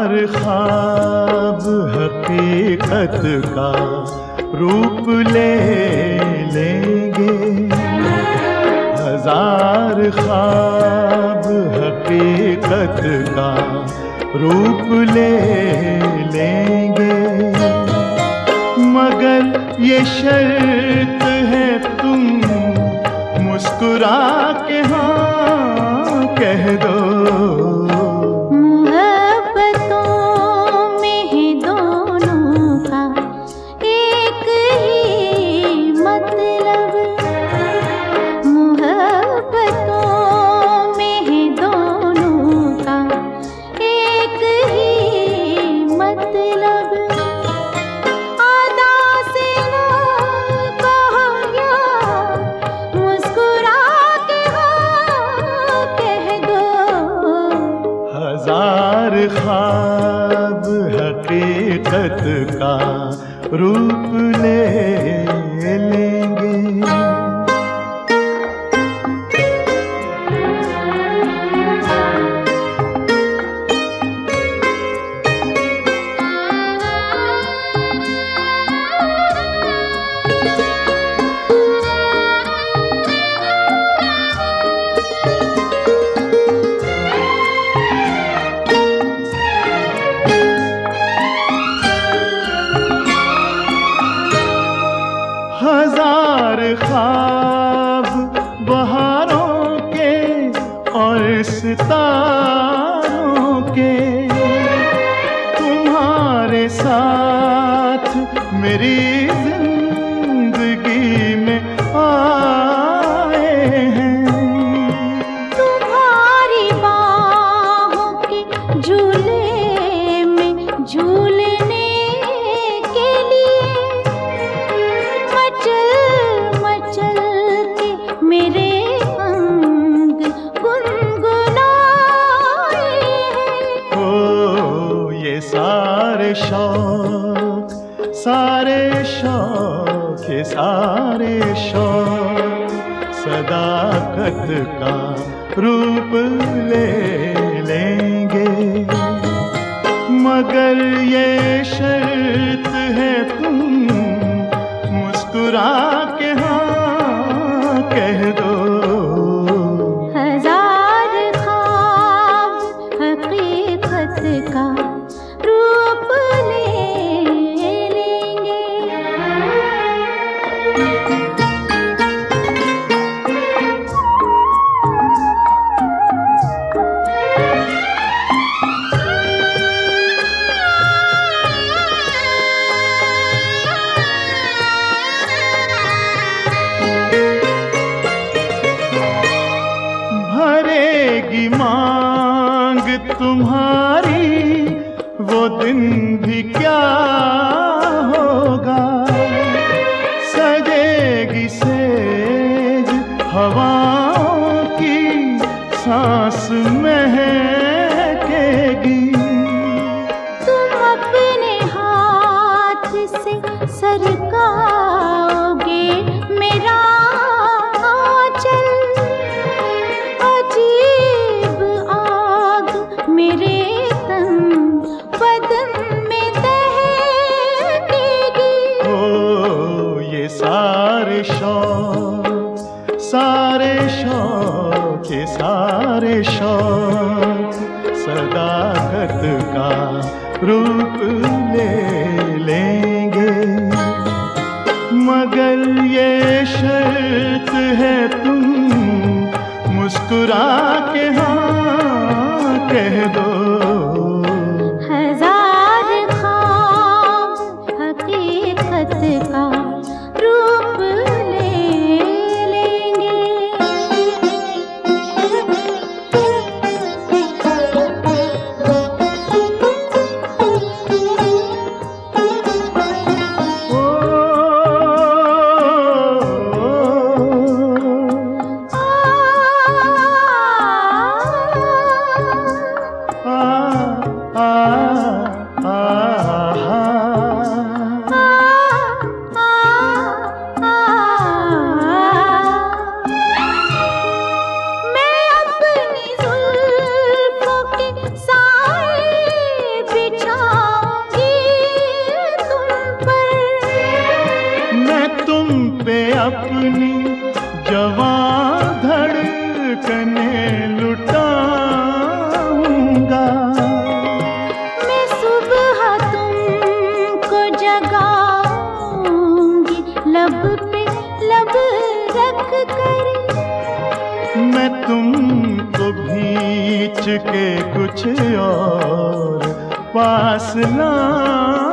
ख्वाब हकीकत का रूप ले लेंगे, हजार ख्वाब हकीकत का रूप ले लेंगे, मगर ये शर्त है तुम मुस्कुरा के हाँ कह दो। हजार ख्वाब हकीकत का रूप ले लेंगे। हजार ख्वाब बहारों के और सितारों के, तुम्हारे साथ मेरी जिंदगी में आए हैं। तुम्हारी बाहों के झूले में झूलने के लिए मचल के मेरे अंग गुनगुनाए हैं। ओ ये सारे शौक, सारे शौक, ये सारे शौक सदाकत का रूप ले लेंगे, मगर ये शर्त है तुम मुस्कुरा के हाँ कह दो। हजार ख्वाब हकीकत का रूप ले लेंगे। भरेगी मांग तुम्हारी वो दिन भी क्या होगा, सजेगी सेज हवाओं की सांस महकेगी। तुम अपने हाथ से सरकाओगे मेरा आंचल, अजीब आग मेरे तन बदन में दहकेगी। ओ ये सारे शौक, सारे शौक, ये सारे शौक सदाकत का रूप ले लेंगे, मगर ये शर्त है तुम मुस्कुरा के हाँ कह दो। हजार ख्वाब हकीकत का रूप ले लेंगे। आ खींच के कुछ और पास ला